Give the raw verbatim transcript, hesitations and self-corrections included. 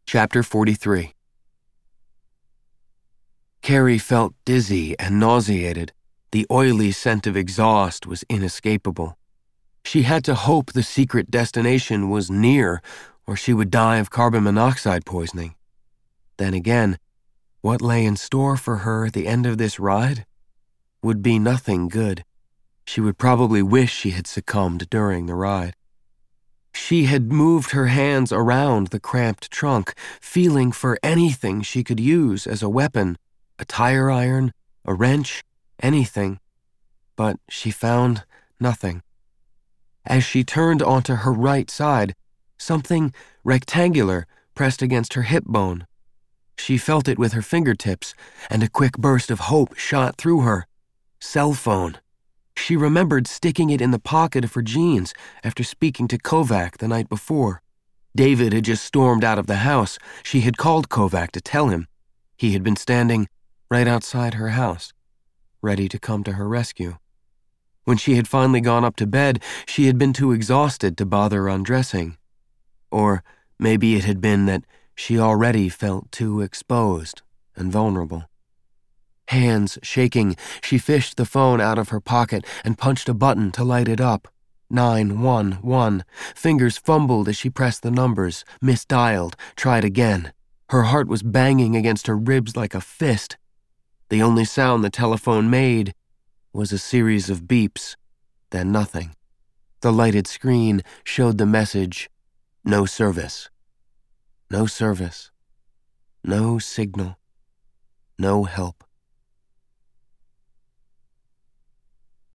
Chapter forty-three. Carrie felt dizzy and nauseated. The oily scent of exhaust was inescapable. She had to hope the secret destination was near, or she would die of carbon monoxide poisoning. Then again, what lay in store for her at the end of this ride would be nothing good. She would probably wish she had succumbed during the ride. She had moved her hands around the cramped trunk, feeling for anything she could use as a weapon, a tire iron, a wrench, anything. But she found nothing. As she turned onto her right side, something rectangular pressed against her hip bone. She felt it with her fingertips, and a quick burst of hope shot through her. Cell phone. She remembered sticking it in the pocket of her jeans after speaking to Kovac the night before. David had just stormed out of the house. She had called Kovac to tell him. He had been standing right outside her house, ready to come to her rescue. When she had finally gone up to bed, she had been too exhausted to bother undressing. Or maybe it had been that she already felt too exposed and vulnerable. Hands shaking, she fished the phone out of her pocket and punched a button to light it up. nine one one. Fingers fumbled as she pressed the numbers, misdialed, tried again. Her heart was banging against her ribs like a fist. The only sound the telephone made was a series of beeps, then nothing. The lighted screen showed the message, "No service." No service. No signal. No help.